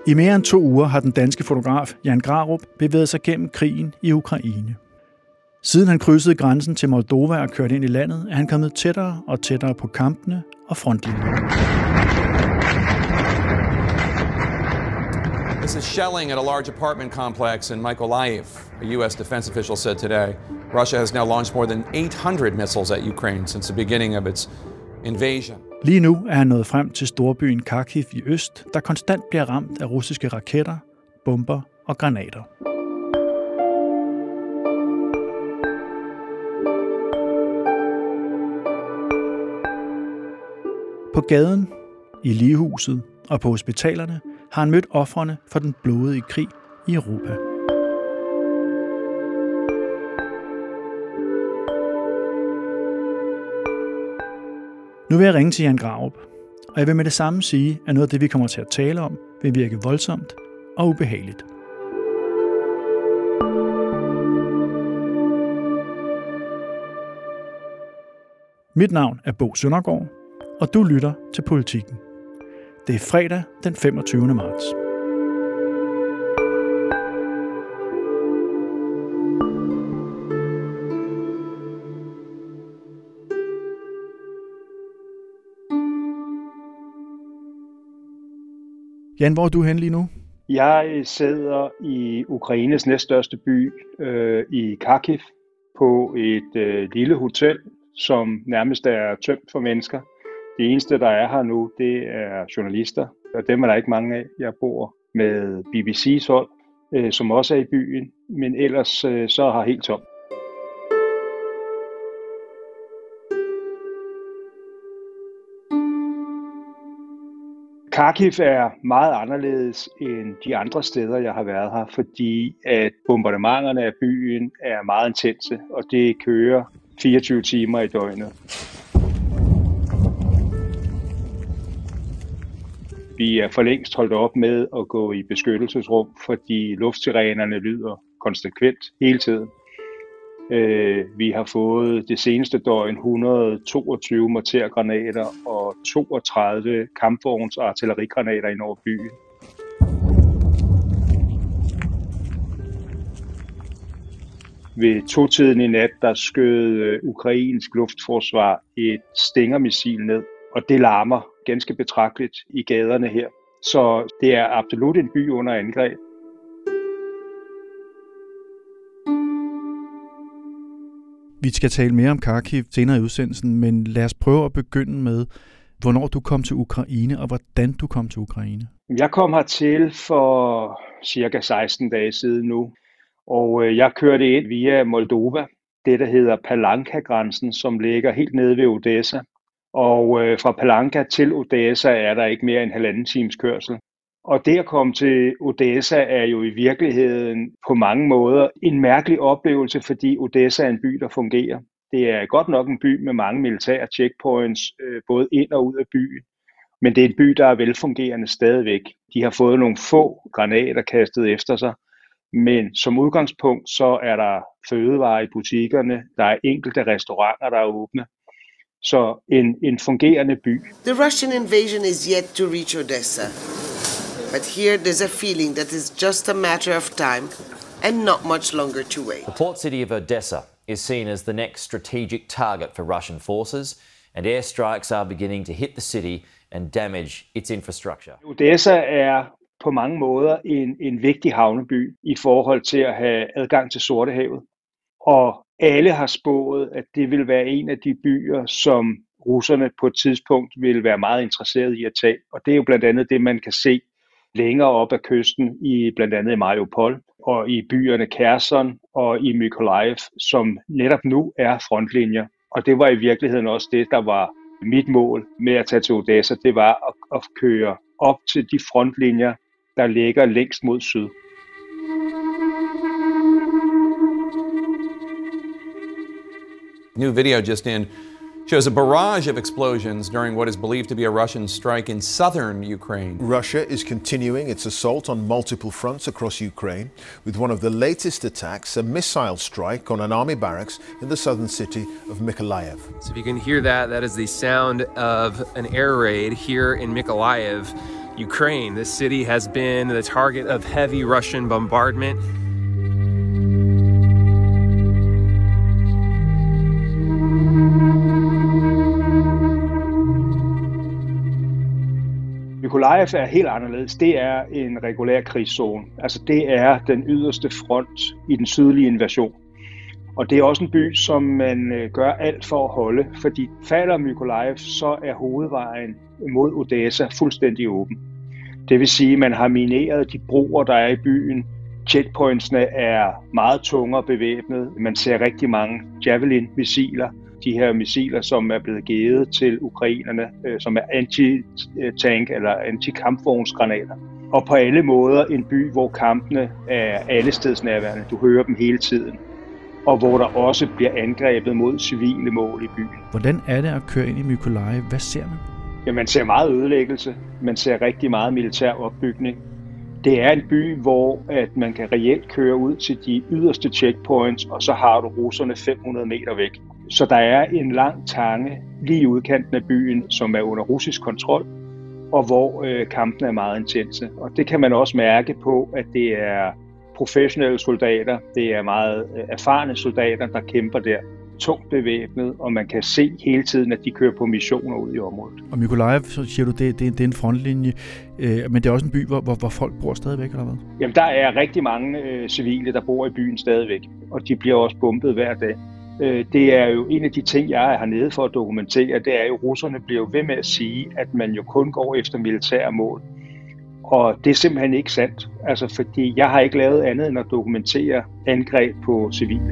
I mere end 2 uger har den danske fotograf Jan Grarup bevæget sig gennem krigen i Ukraine. Siden han krydsede grænsen til Moldova og kørte ind i landet, er han kommet tættere og tættere på kampene og frontlinjen. This is shelling at a large apartment complex in Mykolaiv, a U.S. defense official said today. Russia has now launched more than 800 missiles at Ukraine since the beginning of its invasion. Lige nu er han nået frem til storbyen Kharkiv i øst, der konstant bliver ramt af russiske raketter, bomber og granater. På gaden, i ligehuset og på hospitalerne har han mødt ofrene for den blodige krig i Europa. Nu vil jeg ringe til Jan Grarup, og jeg vil med det samme sige, at noget af det, vi kommer til at tale om, vil virke voldsomt og ubehageligt. Mit navn er Bo Søndergaard, og du lytter til Politikken. Det er fredag den 25. marts. Jan, hvor er du henne lige nu? Jeg sidder i Ukraines næststørste by, i Kharkiv, på et lille hotel, som nærmest er tømt for mennesker. Det eneste, der er her nu, det er journalister, og dem er der ikke mange af. Jeg bor med BBC's hold, som også er i byen, men ellers så er her helt tomt. Kharkiv er meget anderledes end de andre steder, jeg har været her, fordi at bombardementerne af byen er meget intense, og det kører 24 timer i døgnet. Vi er for længst holdt op med at gå i beskyttelsesrum, fordi luftsirenerne lyder konsekvent hele tiden. Vi har fået det seneste døgn 122 mortergranater og 32 kampvogns- og artillerigranater ind over byen. Ved 2-tiden i nat, der skød ukrainsk luftforsvar et Stinger-missil ned, og det larmer ganske betragteligt i gaderne her. Så det er absolut en by under angreb. Vi skal tale mere om Kharkiv senere i udsendelsen, men lad os prøve at begynde med, hvornår du kom til Ukraine, og hvordan du kom til Ukraine. Jeg kom hertil for cirka 16 dage siden nu, og jeg kørte ind via Moldova, det der hedder Palanka-grænsen, som ligger helt nede ved Odessa. Og fra Palanka til Odessa er der ikke mere end 1,5 times kørsel. Og det at komme til Odessa er jo i virkeligheden på mange måder en mærkelig oplevelse, fordi Odessa er en by, der fungerer. Det er godt nok en by med mange militære checkpoints, både ind og ud af byen. Men det er en by, der er velfungerende stadigvæk. De har fået nogle få granater kastet efter sig. Men som udgangspunkt, så er der fødevarer i butikkerne. Der er enkelte restauranter, der er åbne. Så en fungerende by. The Russian invasion is yet to reach Odessa. But here there's a feeling that it's just a matter of time and not much longer to wait. The port city of Odessa is seen as the next strategic target for Russian forces, and airstrikes are beginning to hit the city and damage its infrastructure. Odessa er på mange måder en vigtig havneby i forhold til at have adgang til Sortehavet. Og alle har spået, at det vil være en af de byer, som russerne på et tidspunkt vil være meget interesseret i at tage. Og det er jo blandt andet det, man kan se længere op ad kysten, i blandt andet i Mariupol og i byerne Kherson og i Mykolaiv, som netop nu er frontlinjer. Og det var i virkeligheden også det, der var mit mål med at tage til Odessa. Det var at køre op til de frontlinjer, der ligger længst mod syd. New video just in shows a barrage of explosions during what is believed to be a Russian strike in southern Ukraine. Russia is continuing its assault on multiple fronts across Ukraine, with one of the latest attacks a missile strike on an army barracks in the southern city of Mykolaiv. So if you can hear that, that is the sound of an air raid here in Mykolaiv. Ukraine. This city has been the target of heavy Russian bombardment. Mykolaiv er helt anderledes. Det er en regulær krigszone. Altså det er den yderste front i den sydlige invasion. Og det er også en by, som man gør alt for at holde, fordi falder Mykolaiv, så er hovedvejen mod Odessa fuldstændig åben. Det vil sige, at man har mineret de broer, der er i byen. Checkpointsene er meget tungere bevæbnet. Man ser rigtig mange Javelin-missiler. De her missiler, som er blevet givet til ukrainerne, som er anti-tank- eller anti-kampvognsgranater. Og på alle måder en by, hvor kampene er allestedsnærværende. Du hører dem hele tiden. Og hvor der også bliver angrebet mod civile mål i byen. Hvordan er det at køre ind i Mykolaiv? Hvad ser man? Ja, man ser meget ødelæggelse. Man ser rigtig meget militær opbygning. Det er en by, hvor at man kan reelt køre ud til de yderste checkpoints, og så har du russerne 500 meter væk. Så der er en lang tange lige i udkanten af byen, som er under russisk kontrol, og hvor kampene er meget intense. Og det kan man også mærke på, at det er professionelle soldater, det er meget erfarne soldater, der kæmper der, tungt bevæbnet, og man kan se hele tiden, at de kører på missioner ud i området. Og Mykolaiv, så siger du, det er en frontlinje, men det er også en by, hvor folk bor stadigvæk, eller hvad? Jamen, der er rigtig mange civile, der bor i byen stadigvæk, og de bliver også bombet hver dag. Det er jo en af de ting, jeg er hernede for at dokumentere, det er jo, russerne bliver ved med at sige, at man jo kun går efter militære mål. Og det er simpelthen ikke sandt, altså fordi jeg har ikke lavet andet end at dokumentere angreb på civile.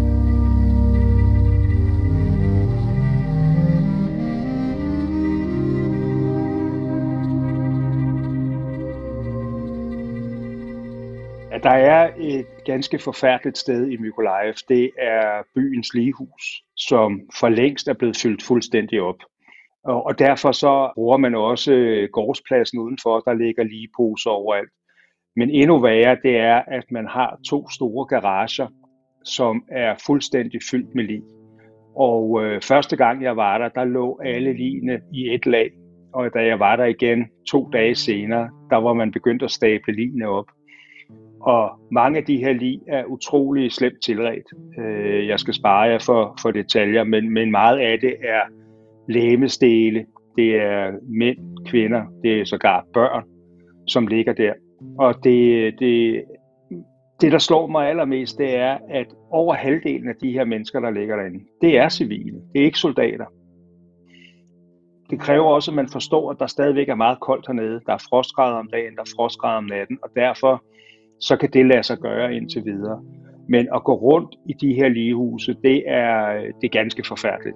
Der er et ganske forfærdeligt sted i Mykolaiv. Det er byens lighus, som for længst er blevet fyldt fuldstændig op. Og derfor så bruger man også gårdspladsen udenfor, der ligger ligeposer overalt. Men endnu værre, det er, at man har 2 store garager, som er fuldstændig fyldt med lig. Og første gang jeg var der lå alle ligene i et lag. Og da jeg var der igen 2 dage senere, der var man begyndt at stable ligene op. Og mange af de her lig er utrolig slemt tilredt. Jeg skal spare jer for detaljer, men meget af det er legemsdele, det er mænd, kvinder, det er sågar børn, som ligger der. Og det der slår mig allermest, det er, at over halvdelen af de her mennesker, der ligger derinde, det er civile, det er ikke soldater. Det kræver også, at man forstår, at der stadigvæk er meget koldt hernede. Der er frostgrader om dagen, der er frostgrader om natten, og derfor så kan det lade sig gøre indtil videre. Men at gå rundt i de her ligehuse, det er ganske forfærdeligt.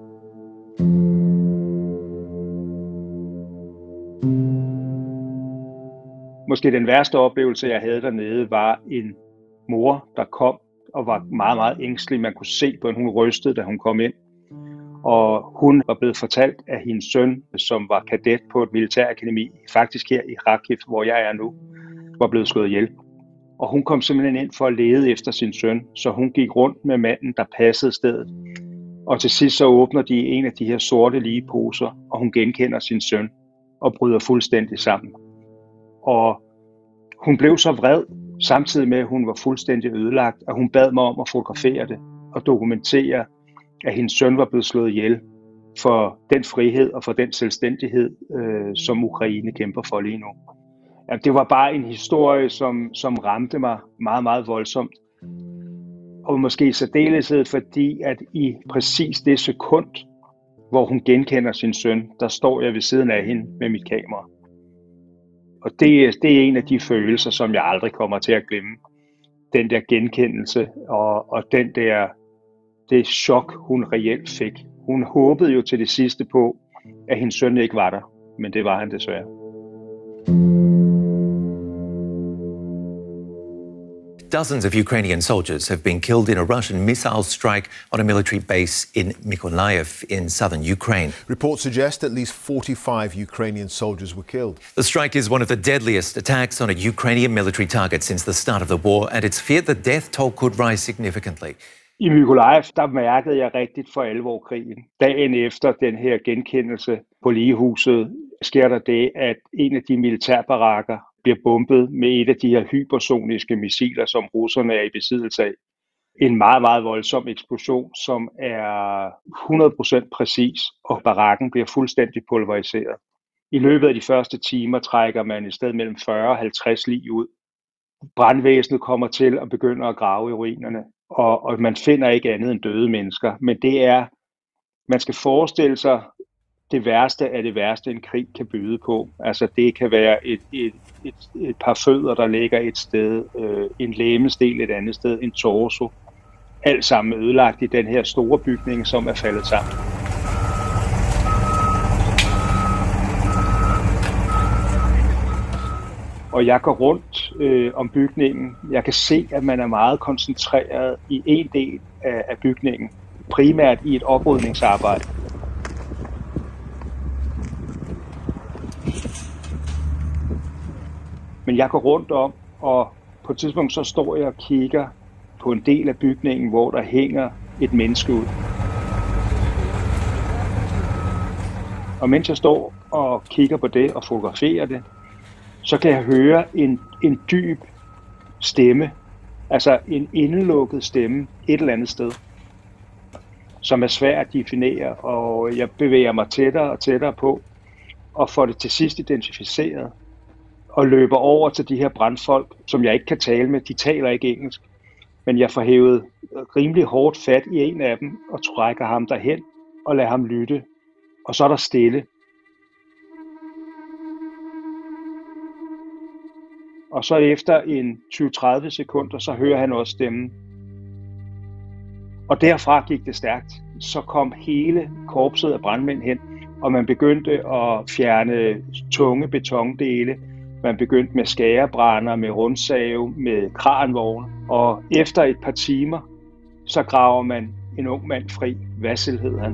Måske den værste oplevelse, jeg havde dernede, var en mor, der kom og var meget, meget ængstelig. Man kunne se på hende, hun rystede, da hun kom ind. Og hun var blevet fortalt af hendes søn, som var kadet på et militærakademi, faktisk her i Kharkiv, hvor jeg er nu, var blevet slået ihjel. Og hun kom simpelthen ind for at lede efter sin søn, så hun gik rundt med manden, der passede stedet. Og til sidst så åbner de en af de her sorte ligeposer, og hun genkender sin søn og bryder fuldstændig sammen. Og hun blev så vred, samtidig med at hun var fuldstændig ødelagt, og hun bad mig om at fotografere det og dokumentere, at hendes søn var blevet slået ihjel for den frihed og for den selvstændighed, som Ukraine kæmper for lige nu. Ja, det var bare en historie, som ramte mig meget, meget voldsomt. Og måske i særdeleshed, fordi at i præcis det sekund, hvor hun genkender sin søn, der står jeg ved siden af hende med mit kamera. Og det er en af de følelser, som jeg aldrig kommer til at glemme. Den der genkendelse og det chok, hun reelt fik. Hun håbede jo til det sidste på, at hendes søn ikke var der, men det var han desværre. Dozens of Ukrainian soldiers have been killed in a Russian missile strike on a military base in Mykolaiv in southern Ukraine. Reports suggest at least 45 Ukrainian soldiers were killed. The strike is one of the deadliest attacks on a Ukrainian military target since the start of the war, and it's feared the death toll could rise significantly. I Mykolaiv, der mærkede jeg rigtigt for alvor krigen. Dagen efter den her genkendelse på ligehuset, sker der det, at en af de militærbarakker bliver bombet med et af de her hypersoniske missiler, som russerne er i besiddelse af. En meget, meget voldsom eksplosion, som er 100% præcis, og barakken bliver fuldstændig pulveriseret. I løbet af de første timer trækker man et sted mellem 40 og 50 lig ud. Brandvæsenet kommer til og begynder at grave i ruinerne, og man finder ikke andet end døde mennesker. Men det er, man skal forestille sig det værste af det værste, en krig kan byde på. Altså det kan være et par fødder, der ligger et sted, en legemsdel et andet sted, en torso. Alt sammen ødelagt i den her store bygning, som er faldet sammen. Og jeg går rundt om bygningen. Jeg kan se, at man er meget koncentreret i en del af bygningen, primært i et oprydningsarbejde. Men jeg går rundt om, og på et tidspunkt så står jeg og kigger på en del af bygningen, hvor der hænger et menneske ud. Og mens jeg står og kigger på det og fotograferer det, så kan jeg høre en dyb stemme, altså en indelukket stemme et eller andet sted, som er svær at definere, og jeg bevæger mig tættere og tættere på, og får det til sidst identificeret, og løber over til de her brandfolk, som jeg ikke kan tale med. De taler ikke engelsk, men jeg får hævet rimelig hårdt fat i en af dem, og trækker ham derhen, og lader ham lytte, og så er der stille. Og så efter en 20-30 sekunder, så hører han også stemmen. Og derfra gik det stærkt. Så kom hele korpset af brandmænd hen, og man begyndte at fjerne tunge betondele. Man begyndte med skærebrænder, med rundsave, med kranvogne. Og efter et par timer, så graver man en ung mand fri. Vasil hed han.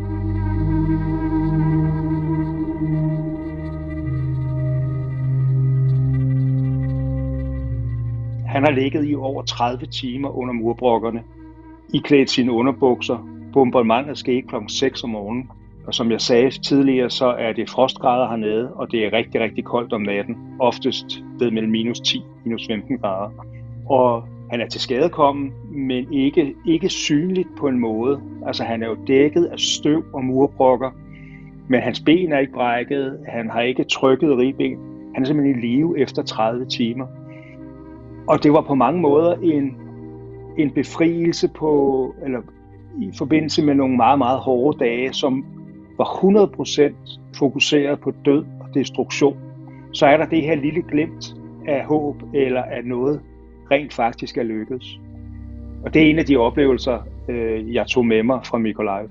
Han har ligget i over 30 timer under murbrokkerne, iklædt sine underbukser. Bombardementet skete kl. 6 om morgenen. Og som jeg sagde tidligere, så er det frostgrader hernede, og det er rigtig, rigtig koldt om natten. Oftest ved mellem minus 10 og minus 15 grader. Og han er til skadekommen, men ikke synligt på en måde. Altså han er jo dækket af støv og murbrokker, men hans ben er ikke brækket, han har ikke trykket ribben. Han er simpelthen i live efter 30 timer. Og det var på mange måder en befrielse i forbindelse med nogle meget, meget hårde dage, som var 100% fokuseret på død og destruktion. Så er der det her lille glimt af håb, eller af noget rent faktisk er lykkedes. Og det er en af de oplevelser, jeg tog med mig fra Mykolaiv.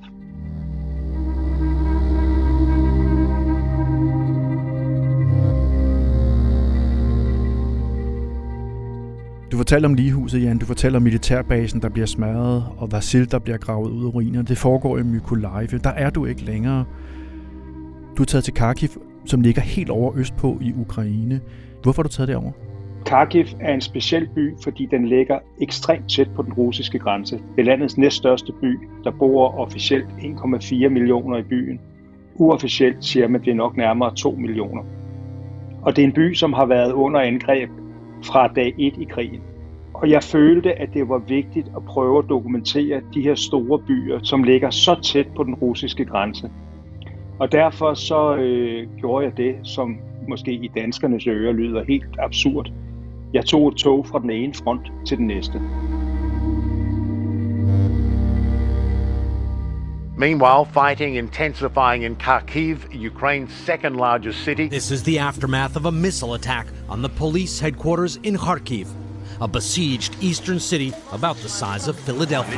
Du fortæller om ligehuset, Jan. Du fortæller om militærbasen, der bliver smadret, og Vasil, der bliver gravet ud af ruinerne. Det foregår i Mykolaiv. Der er du ikke længere. Du er taget til Kharkiv, som ligger helt over østpå i Ukraine. Hvorfor har du taget derover? Kharkiv er en speciel by, fordi den ligger ekstremt tæt på den russiske grænse. Det er landets næststørste by. Der bor officielt 1,4 millioner i byen. Uofficielt siger man, at det er nok nærmere 2 millioner. Og det er en by, som har været under angreb fra dag 1 i krigen. Og jeg følte, at det var vigtigt at prøve at dokumentere de her store byer, som ligger så tæt på den russiske grænse. Og derfor så gjorde jeg det, som måske i danskernes ører lyder helt absurd. Jeg tog et tog fra den ene front til den næste. Meanwhile, fighting intensifying in Kharkiv, Ukraine's second largest city. This is the aftermath of a missile attack on the police headquarters in Kharkiv, a besieged eastern city about the size of Philadelphia.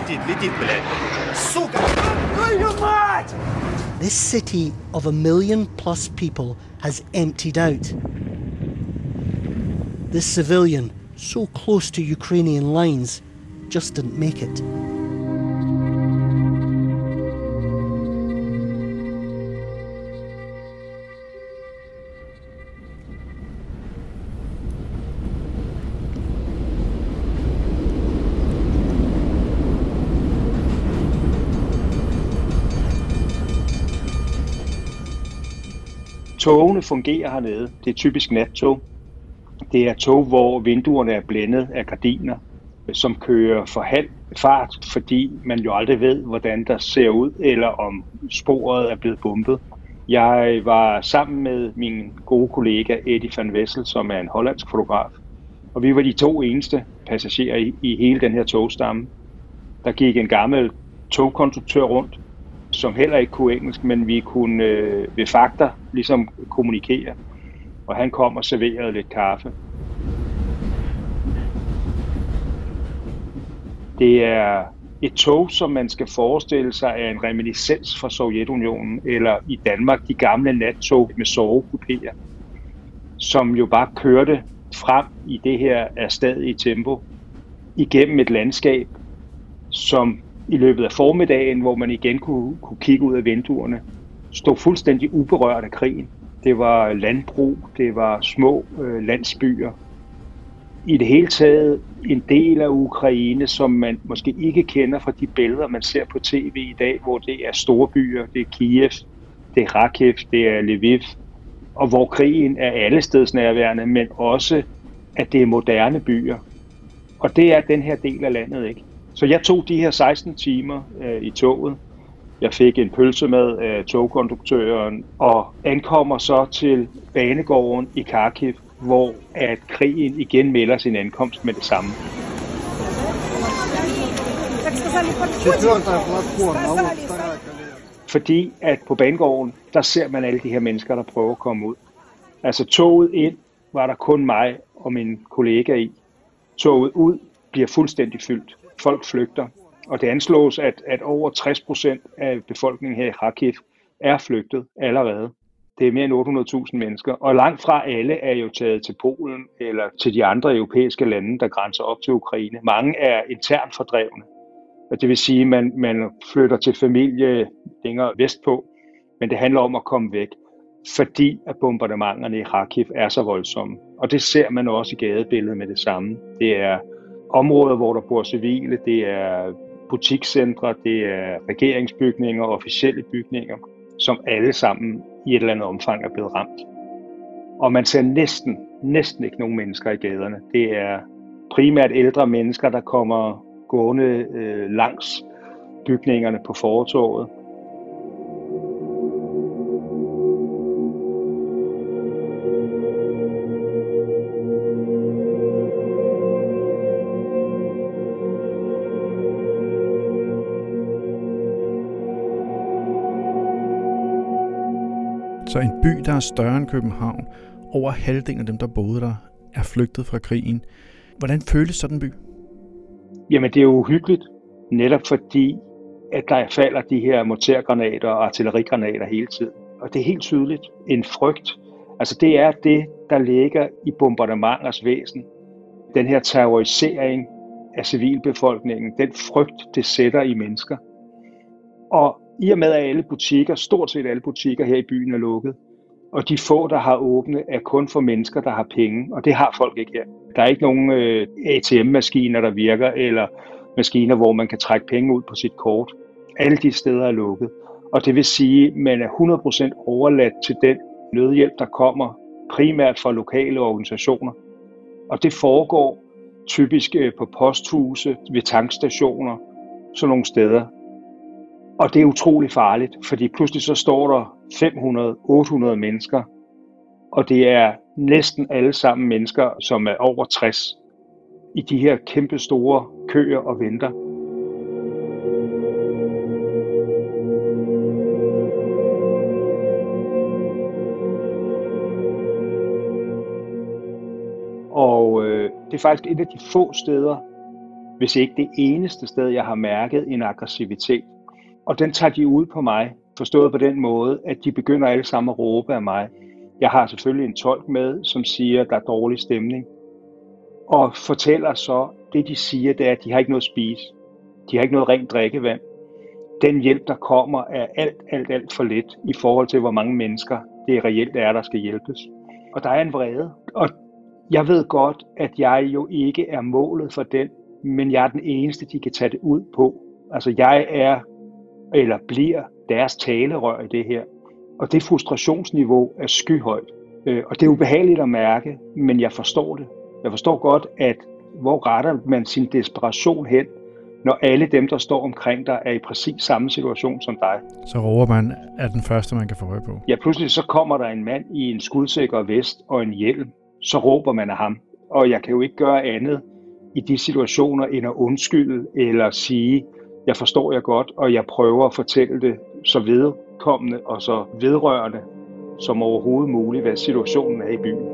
This city of 1 million plus people has emptied out. This civilian, so close to Ukrainian lines, just didn't make it. togene fungerer hernede. Det er typisk nattog. Det er tog, hvor vinduerne er blændet af gardiner, som kører for halv fart, fordi man jo aldrig ved, hvordan der ser ud, eller om sporet er blevet bumpet. Jeg var sammen med min gode kollega Eddie van Wessel, som er en hollandsk fotograf, og vi var de 2 eneste passagerer i hele den her togstamme. Der gik en gammel togkonduktør rundt, som heller ikke kunne engelsk, men vi kunne ved fakter ligesom kommunikere, og han kom og serverede lidt kaffe. Det er et tog, som man skal forestille sig er en reminiscens fra Sovjetunionen, eller i Danmark de gamle nattog med sovekupéer, som jo bare kørte frem i det her afstadige tempo igennem et landskab, som i løbet af formiddagen, hvor man igen kunne kigge ud af vinduerne, stod fuldstændig uberørt af krigen. Det var landbrug, det var små landsbyer. I det hele taget en del af Ukraine, som man måske ikke kender fra de billeder, man ser på tv i dag, hvor det er store byer, det er Kiev, det er Kharkiv, det er Lviv, og hvor krigen er allestedsnærværende, men også, at det er moderne byer. Og det er den her del af landet, ikke? Så jeg tog de her 16 timer i toget. Jeg fik en pølse med af togkonduktøren og ankommer så til banegården i Kharkiv, hvor at krigen igen melder sin ankomst med det samme. Fordi at på banegården, der ser man alle de her mennesker, der prøver at komme ud. Altså toget ind var der kun mig og min kollega i. Toget ud bliver fuldstændig fyldt. Folk flygter. Og det anslås, at over 60% af befolkningen her i Kharkiv er flygtet allerede. Det er mere end 800.000 mennesker, og langt fra alle er jo taget til Polen eller til de andre europæiske lande, der grænser op til Ukraine. Mange er internt fordrevne, og det vil sige, at man flytter til familie længere vestpå, men det handler om at komme væk, fordi at bombardementerne i Kharkiv er så voldsomme. Og det ser man også i gadebilledet med det samme. Det er områder, hvor der bor civile, det er butikscentre, det er regeringsbygninger og officielle bygninger, som alle sammen i et eller andet omfang er blevet ramt. Og man ser næsten ikke nogen mennesker i gaderne. Det er primært ældre mennesker, der kommer gående langs bygningerne på fortovet. Så en by, der er større end København, over halvdelen af dem, der boede der, er flygtet fra krigen. Hvordan føles sådan en by? Jamen, det er jo uhyggeligt, netop fordi, at der falder de her mortergranater og artillerigranater hele tiden. Og det er helt tydeligt en frygt. Altså, det er det, der ligger i bombardementers væsen. Den her terrorisering af civilbefolkningen, den frygt, det sætter i mennesker. Og i og med, at alle butikker, stort set alle butikker her i byen er lukket, og de få, der har åbne, er kun for mennesker, der har penge, og det har folk ikke her. Der er ikke nogen ATM-maskiner, der virker, eller maskiner, hvor man kan trække penge ud på sit kort. Alle de steder er lukket, og det vil sige, at man er 100% overladt til den nødhjælp, der kommer primært fra lokale organisationer. Og det foregår typisk på posthuse, ved tankstationer, sådan nogle steder. Og det er utrolig farligt, fordi pludselig så står der 500-800 mennesker, og det er næsten alle sammen mennesker, som er over 60, i de her kæmpe store køer og venter. Og det er faktisk et af de få steder, hvis ikke det eneste sted, jeg har mærket en aggressivitet. Og den tager de ud på mig, forstået på den måde, at de begynder alle sammen at råbe af mig. Jeg har selvfølgelig en tolk med, som siger, at der er dårlig stemning. Og fortæller så, det de siger, det er, at de har ikke noget at spise. De har ikke noget rent drikkevand. Den hjælp, der kommer, er alt for lidt i forhold til, hvor mange mennesker det reelt er, der skal hjælpes. Og der er en vrede. Og jeg ved godt, at jeg jo ikke er målet for den, men jeg er den eneste, de kan tage det ud på. Altså jeg er eller bliver deres talerør i det her. Og det frustrationsniveau er skyhøjt. Og det er ubehageligt at mærke, men jeg forstår det. Jeg forstår godt, at hvor retter man sin desperation hen, når alle dem, der står omkring dig, er i præcis samme situation som dig. Så råber man af den første, man kan få øje på. Ja, pludselig så kommer der en mand i en skudsikker vest og en hjelm. Så råber man af ham. Og jeg kan jo ikke gøre andet i de situationer, end at undskylde eller sige, jeg forstår jer godt, og jeg prøver at fortælle det så vedkommende og så vedrørende som overhovedet muligt, hvad situationen er i byen.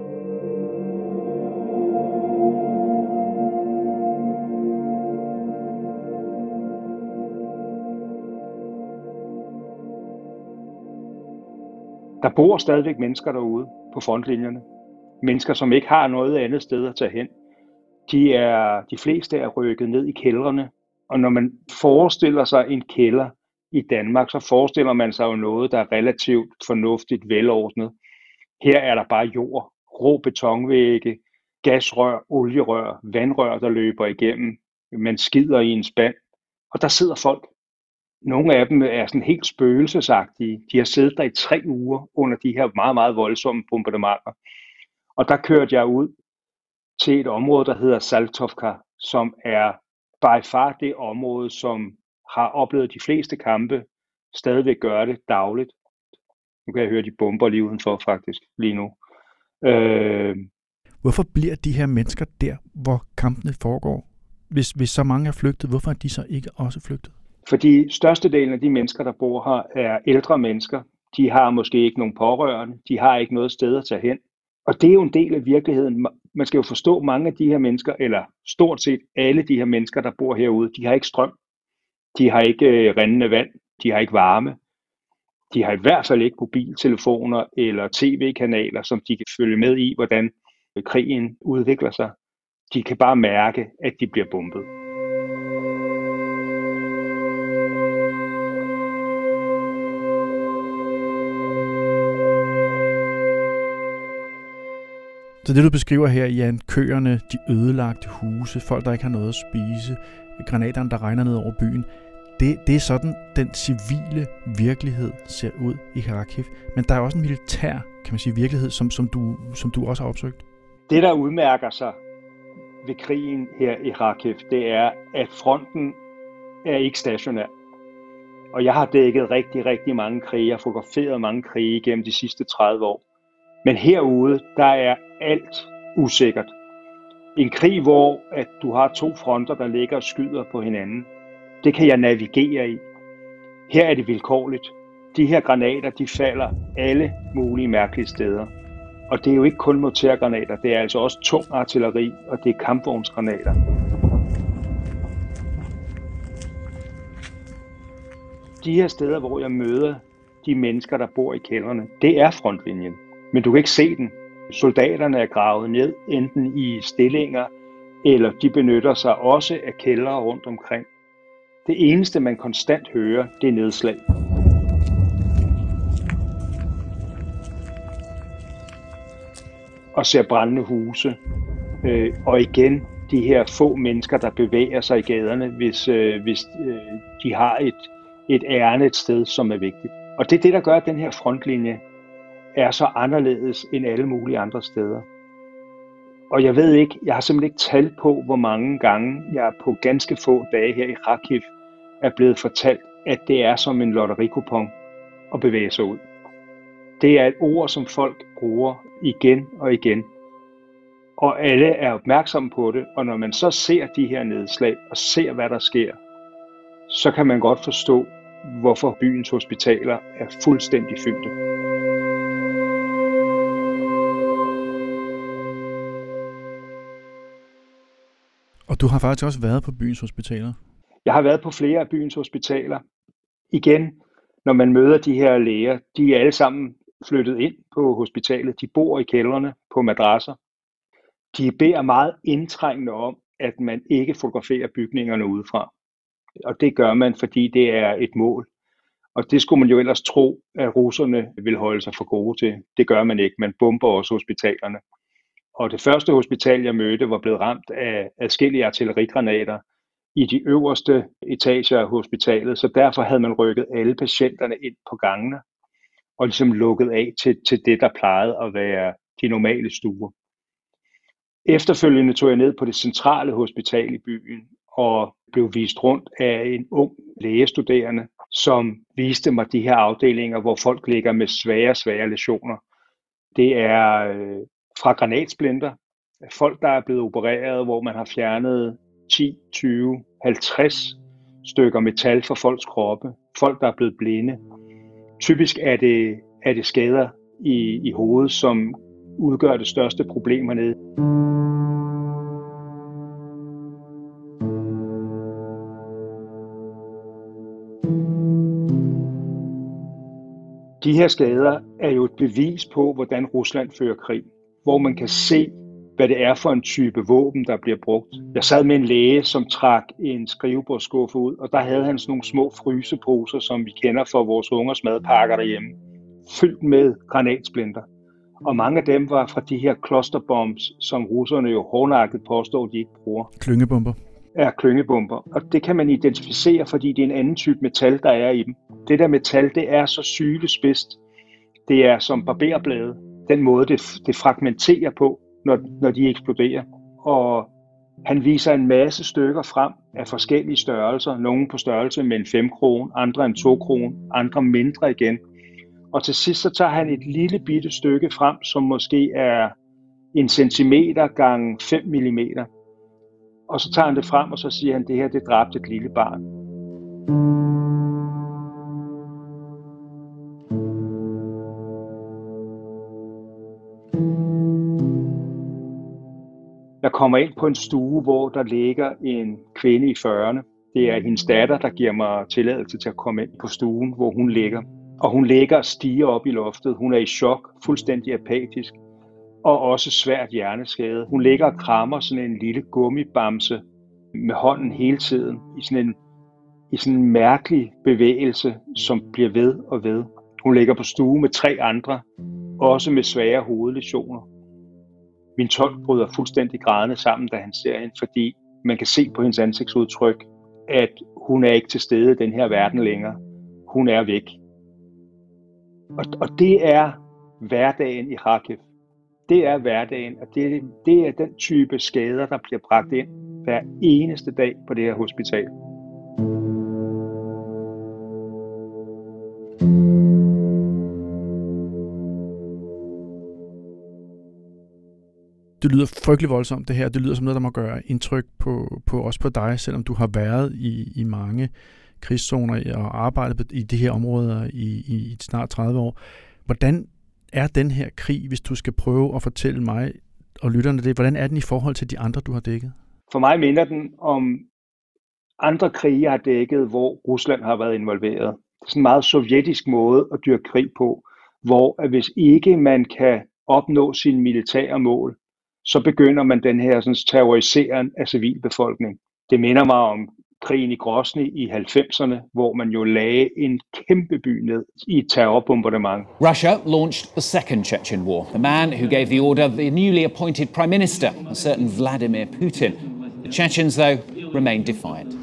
Der bor stadigvæk mennesker derude på frontlinjerne. Mennesker, som ikke har noget andet sted at tage hen. De fleste er rykket ned i kældrene. Og når man forestiller sig en kælder i Danmark, så forestiller man sig jo noget, der er relativt fornuftigt velordnet. Her er der bare jord, rå betonvægge, gasrør, olierør, vandrør, der løber igennem. Man skider i en spand, og der sidder folk. Nogle af dem er sådan helt spøgelsesagtige. De har siddet der i 3 uger under de her meget, meget voldsomme bombardementer. Og der kørte jeg ud til et område, der hedder Saltovka, som er by far det område, som har oplevet de fleste kampe, stadigvæk gør det dagligt. Nu kan jeg høre, de bomber lige udenfor faktisk, lige nu. Hvorfor bliver de her mennesker der, hvor kampene foregår? Hvis så mange er flygtet, hvorfor er de så ikke også flygtet? Fordi størstedelen af de mennesker, der bor her, er ældre mennesker. De har måske ikke nogen pårørende. De har ikke noget sted at tage hen. Og det er jo en del af virkeligheden. Man skal jo forstå, mange af de her mennesker, eller stort set alle de her mennesker, der bor herude, de har ikke strøm. De har ikke rindende vand. De har ikke varme. De har i hvert fald ikke mobiltelefoner eller tv-kanaler, som de kan følge med i, hvordan krigen udvikler sig. De kan bare mærke, at de bliver bombet. Så det, du beskriver her, Jan, køerne, de ødelagte huse, folk, der ikke har noget at spise, granaterne, der regner ned over byen, det er sådan, den civile virkelighed ser ud i Kharkiv. Men der er også en militær, kan man sige, virkelighed, som du også har opsøgt. Det, der udmærker sig ved krigen her i Kharkiv, det er, at fronten er ikke stationær. Og jeg har dækket rigtig, rigtig mange krige og fotograferet mange krige gennem de sidste 30 år. Men herude, der er alt usikkert. En krig, hvor at du har 2 fronter, der ligger og skyder på hinanden, det kan jeg navigere i. Her er det vilkårligt. De her granater, de falder alle mulige mærkelige steder. Og det er jo ikke kun mortergranater, det er altså også tung artilleri, og det er kampvognsgranater. De her steder, hvor jeg møder de mennesker, der bor i kældrene, det er frontlinjen. Men du kan ikke se den. Soldaterne er gravet ned, enten i stillinger, eller de benytter sig også af kældre rundt omkring. Det eneste, man konstant hører, det er nedslag. Og ser brændende huse. Og igen, de her få mennesker, der bevæger sig i gaderne, hvis de har et ærne et sted, som er vigtigt. Og det er det, der gør, at den her frontlinje er så anderledes end alle mulige andre steder. Og jeg ved ikke, jeg har simpelthen ikke tal på, hvor mange gange jeg på ganske få dage her i Kharkiv er blevet fortalt, at det er som en lotterikupon at bevæge sig ud. Det er et ord, som folk bruger igen og igen. Og alle er opmærksomme på det, og når man så ser de her nedslag og ser, hvad der sker, så kan man godt forstå, hvorfor byens hospitaler er fuldstændig fyldte. Og du har faktisk også været på byens hospitaler? Jeg har været på flere af byens hospitaler. Igen, når man møder de her læger, de er alle sammen flyttet ind på hospitalet. De bor i kældrene på madrasser. De beder meget indtrængende om, at man ikke fotograferer bygningerne udefra. Og det gør man, fordi det er et mål. Og det skulle man jo ellers tro, at russerne vil holde sig for gode til. Det gør man ikke. Man bomber også hospitalerne. Og det første hospital, jeg mødte, var blevet ramt af adskillige artillerigranater i de øverste etager af hospitalet. Så derfor havde man rykket alle patienterne ind på gangene. og ligesom lukket af til det, der plejede at være de normale stuer. Efterfølgende tog jeg ned på det centrale hospital i byen og blev vist rundt af en ung lægestuderende, som viste mig de her afdelinger, hvor folk ligger med svære læsioner. Det er fra granatsplinter, folk, der er blevet opereret, hvor man har fjernet 10, 20, 50 stykker metal fra folks kroppe, folk, der er blevet blinde. Typisk er det skader i hovedet, som udgør det største problem hernede. De her skader er jo et bevis på, hvordan Rusland fører krig, hvor man kan se, hvad det er for en type våben, der bliver brugt. Jeg sad med en læge, som trak en skrivebordsskuffe ud, og der havde han sådan nogle små fryseposer, som vi kender fra vores ungers madpakker derhjemme, fyldt med granatsplinter. Og mange af dem var fra de her clusterbombs, som russerne jo hårdnakket påstår, de ikke bruger. Klyngebomber. Ja, klyngebomber. Og det kan man identificere, fordi det er en anden type metal, der er i dem. Det der metal, det er så sylespidst. Det er som barberblade. Den måde, det fragmenterer på, når de eksploderer. Og han viser en masse stykker frem af forskellige størrelser. Nogle på størrelse med en 5 kron, andre en 2 kron, andre mindre igen. Og til sidst så tager han et lille bitte stykke frem, som måske er 1 centimeter gange 5 millimeter. Og så tager han det frem, og så siger han, det her, det dræbte et lille barn. Jeg kommer ind på en stue, hvor der ligger en kvinde i 40'erne. Det er hendes datter, der giver mig tilladelse til at komme ind på stuen, hvor hun ligger. Og hun ligger og stiger op i loftet. Hun er i chok, fuldstændig apatisk, og også svært hjerneskadet. Hun ligger og krammer sådan en lille gummibamse med hånden hele tiden i sådan en mærkelig bevægelse, som bliver ved og ved. Hun ligger på stue med 3 andre, også med svære hovedlæsioner. Min tolk bryder fuldstændig grædende sammen, da han ser hende, fordi man kan se på hendes ansigtsudtryk, at hun er ikke til stede i den her verden længere. Hun er væk. Og det er hverdagen i Kharkiv. Det er hverdagen, og det er den type skader, der bliver bragt ind hver eneste dag på det her hospital. Det lyder frygtelig voldsomt, det her. Det lyder som noget, der må gøre indtryk også på dig, selvom du har været i mange krigszoner og arbejdet i de her områder i snart 30 år. Hvordan er den her krig, hvis du skal prøve at fortælle mig og lytterne det, hvordan er den i forhold til de andre, du har dækket? For mig minder den om andre krige, jeg har dækket, hvor Rusland har været involveret. Det er sådan en meget sovjetisk måde at dyrke krig på, hvor hvis ikke man kan opnå sine militære mål, så begynder man den her sådan, terrorisering af civilbefolkning. Det minder mig om krigen i Grozny i 90'erne, hvor man jo lagde en kæmpe by ned i et terrorbombardement. Russia launched the second Chechen war. The man who gave the order, the newly appointed prime minister, a certain Vladimir Putin. The Chechens, though, remain defiant.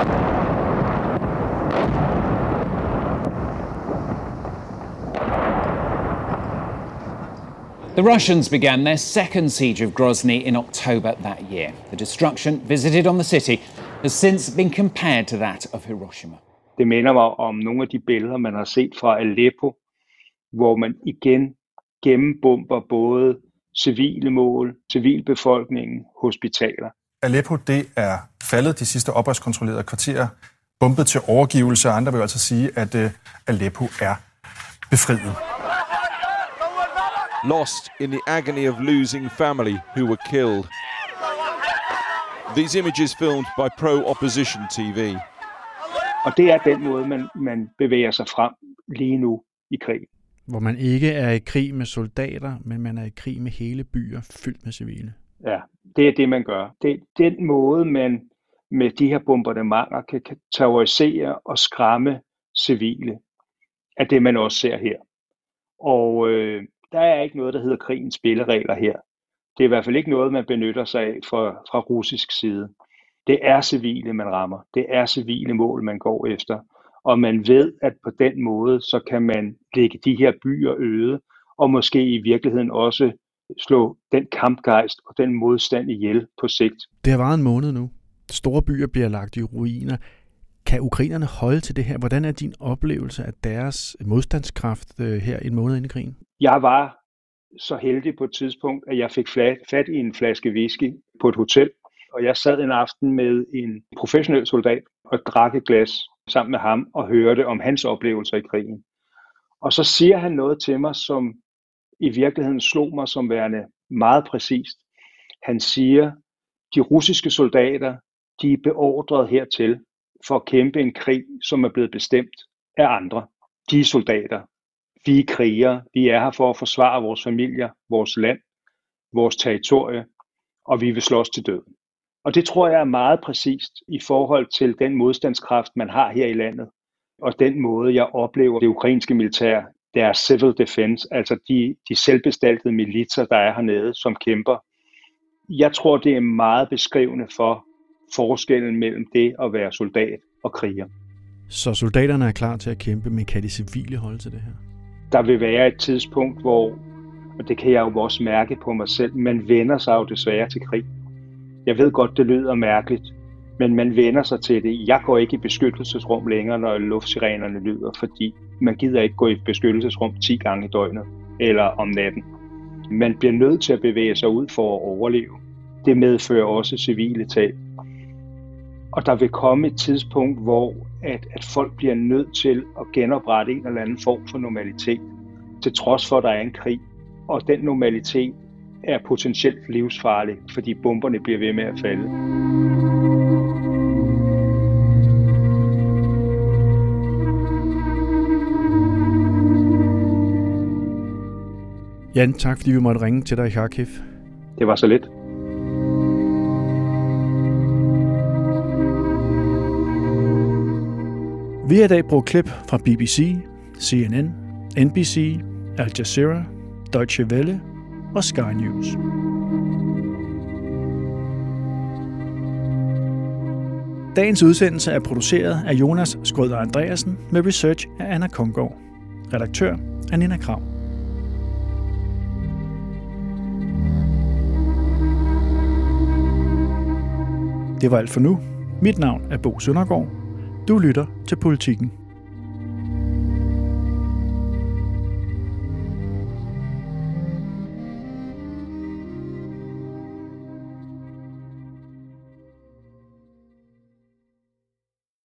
The Russians began their second siege of Grozny in October that year. The destruction visited on the city has since been compared to that of Hiroshima. Det minder mig om nogle af de billeder, man har set fra Aleppo, hvor man igen gennembomber både civile mål, civilbefolkningen, hospitaler. Aleppo, det er faldet de sidste oprørskontrollerede kvarterer, bombet til overgivelse, og andre vil altså sige, at Aleppo er befriet. Lost in the agony of losing family who were killed. These images filmed by pro-opposition TV. Og det er den måde, man bevæger sig frem lige nu i krig. Hvor man ikke er i krig med soldater, men man er i krig med hele byer fyldt med civile. Ja, det er det, man gør. Det er den måde, man med de her bombardementer kan terrorisere og skræmme civile, er det, man også ser her. Og der er ikke noget, der hedder krigens spilleregler her. Det er i hvert fald ikke noget, man benytter sig af fra russisk side. Det er civile, man rammer. Det er civile mål, man går efter. Og man ved, at på den måde, så kan man lægge de her byer øde, og måske i virkeligheden også slå den kampgejst og den modstand ihjel på sigt. Det har varet en måned nu. Store byer bliver lagt i ruiner. Kan ukrainerne holde til det her? Hvordan er din oplevelse af deres modstandskraft her en måned inde i krigen? Jeg var så heldig på et tidspunkt, at jeg fik fat i en flaske whisky på et hotel, og jeg sad en aften med en professionel soldat og drak et glas sammen med ham og hørte om hans oplevelser i krigen. Og så siger han noget til mig, som i virkeligheden slog mig som værende meget præcist. Han siger, de russiske soldater, de er beordret hertil for at kæmpe en krig, som er blevet bestemt af andre. De er soldater. Vi er krigere. Vi er her for at forsvare vores familier, vores land, vores territorie, og vi vil slås til døden. Og det tror jeg er meget præcist i forhold til den modstandskraft, man har her i landet, og den måde, jeg oplever det ukrainske militær, deres civil defense, altså de selvbestaltede militser, der er hernede, som kæmper. Jeg tror, det er meget beskrivende for forskellen mellem det at være soldat og kriger. Så soldaterne er klar til at kæmpe, men kan de civile holde til det her? Der vil være et tidspunkt, hvor, og det kan jeg jo også mærke på mig selv, man vender sig jo desværre til krig. Jeg ved godt, det lyder mærkeligt, men man vender sig til det. Jeg går ikke i beskyttelsesrum længere, når luftsirenerne lyder, fordi man gider ikke gå i beskyttelsesrum 10 gange i døgnet eller om natten. Man bliver nødt til at bevæge sig ud for at overleve. Det medfører også civile tab. Og der vil komme et tidspunkt, hvor at folk bliver nødt til at genoprette en eller anden form for normalitet, til trods for, at der er en krig. Og den normalitet er potentielt livsfarlig, fordi bomberne bliver ved med at falde. Jan, tak fordi vi måtte ringe til dig i Kharkiv. Det var så lidt. Vi har i dag brugt klip fra BBC, CNN, NBC, Al Jazeera, Deutsche Welle og Sky News. Dagens udsendelse er produceret af Jonas Skrøder Andreasen med research af Anna Kongård. Redaktør er Nina Krav. Det var alt for nu. Mit navn er Bo Søndergaard. Du lytter til Politikken.